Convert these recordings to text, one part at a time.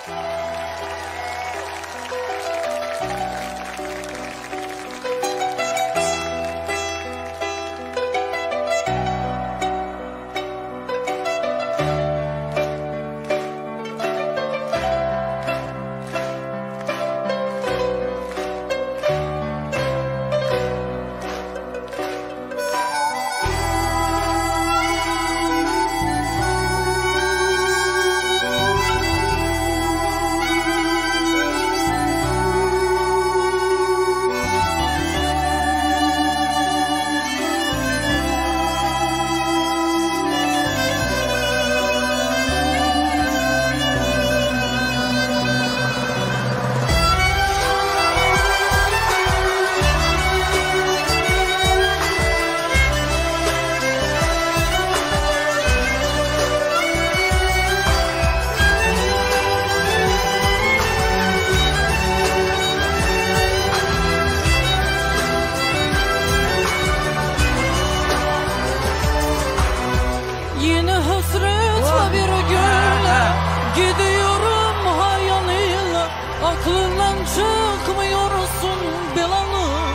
Gidiyorum hayalıyla, aklından çıkmıyorsun Belalım.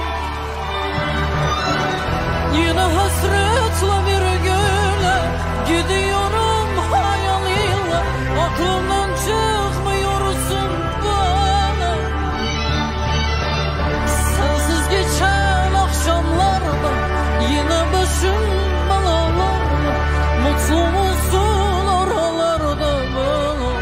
Yine hasretle bir güne gidiyorum hayalıyla, aklından çıkmıyorsun bana. Sensiz geçen akşamlarda yine başım belalarla, mutlu musun oralarda Belalım?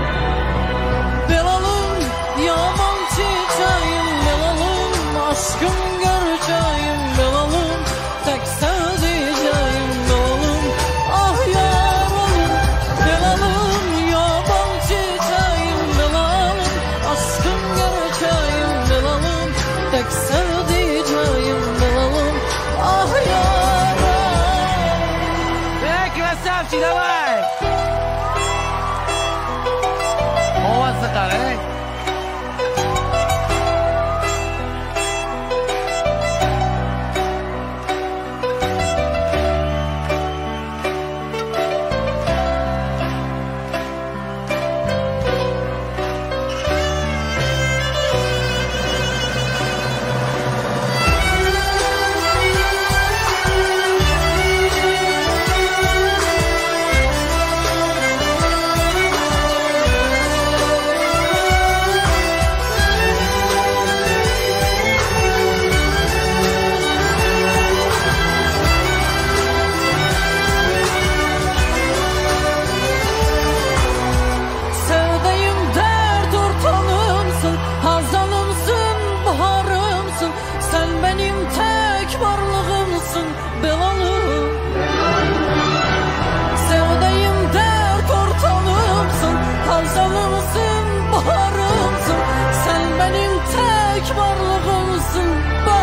Belalım yaban çiçeğim Belalım, aşkım gerçeğim Belalım, tek sevdiceğim Belalım. Ah yaralım Belalım, yaban çiçeğim Belalım, aşkım gerçeğim Belalım, tek sevdiceğim Belalım. Ah yaralım. Красавчик, давай! Ovoz chiqar, Sevdiğim dert ortağımsın, hazanımsın, baharımsın. Sen benim tek varlığımsın Belalım. Sevdiğim dert ortağımsın, hazanımsın, baharımsın. Sen benim tek varlığımsın